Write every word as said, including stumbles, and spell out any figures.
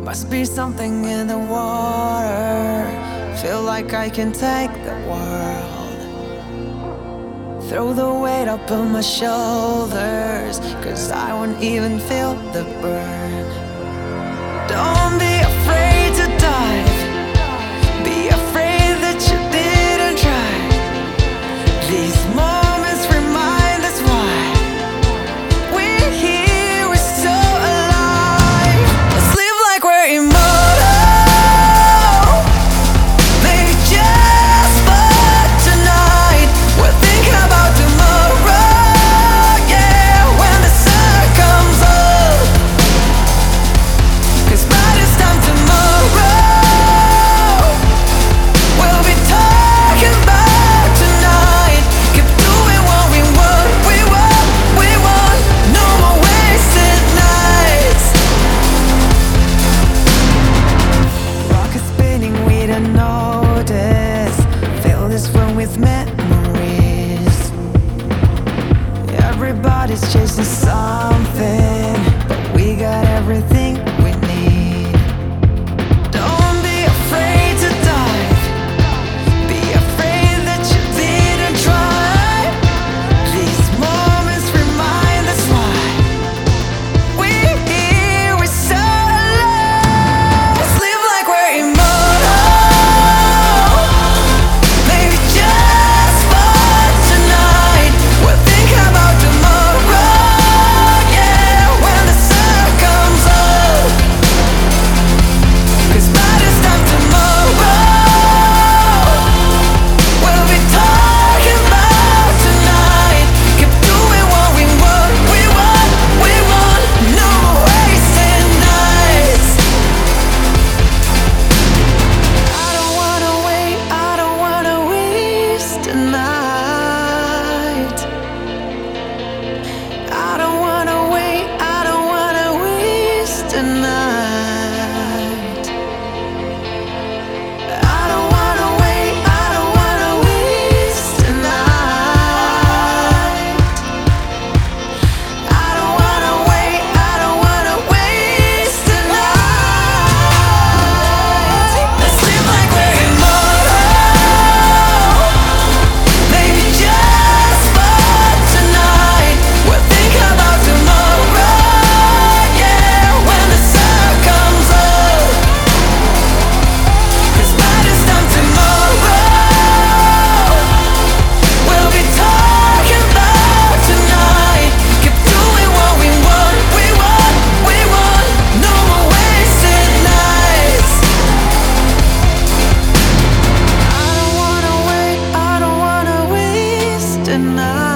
Must be something in the water. Feel like I can take the world. Throw the weight up on my shoulders, 'cause I won't even feel the burn. Don't be afraid to dive. Be afraid that you didn't try. These moments remind us why we're here, we're so alive. Let's live like we're immortal. Maybe just for tonight. We'll think about tomorrow, yeah, when the sun comes up. 'Cause by this time tomorrow, we'll be talking about tonight. Keep doing what we want, we want, we want. No more wasted nights. Rocket spinning, we don't notice. Fill this room with memories. Everybody's chasing something, but we got everything we need. Don't be afraid to dive. Be afraid that you didn't try. These moments remind us why we're here, we're so alive. Let's live like we're immortal. Maybe just for tonight. We'll think about tomorrow, yeah, when the sun comes up. 'Cause by this time tomorrow, we'll be talking about tonight. Keep doing what we want, we want, we want. No more wasted nights. I don't wanna wait, I don't wanna waste a night. I don't wanna wait, I don't wanna waste a night. I don't wanna wait, I don't wanna waste a night. I don't wanna wait, I don't wanna waste a night. Let's live like we're immortal. Maybe just for tonight. We'll think about tomorrow, yeah, when the sun comes up. 'Cause by this time tomorrow, we'll be talking about tonight. Keep doing what we want, we want, we want. No more wasted nights. I don't wanna wait, I don't wanna waste a night.